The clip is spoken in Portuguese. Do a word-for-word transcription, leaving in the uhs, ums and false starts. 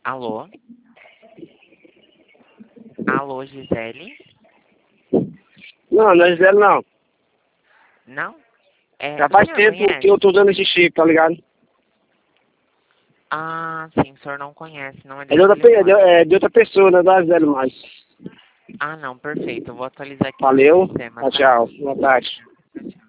Alô? Alô, Gisele? Não, não é Gisele, não. Não? É, Já faz o senhor tempo conhece? que eu tô dando esse chip, tá ligado? Ah, sim, o senhor não conhece, não é É de desse outra, pe- é de, telefone. é de outra pessoa, não é da Gisele mais. Ah, não, perfeito. Eu vou atualizar aqui no Valeu, sistema, tchau, tá? tchau. Boa tarde. Tchau, tchau.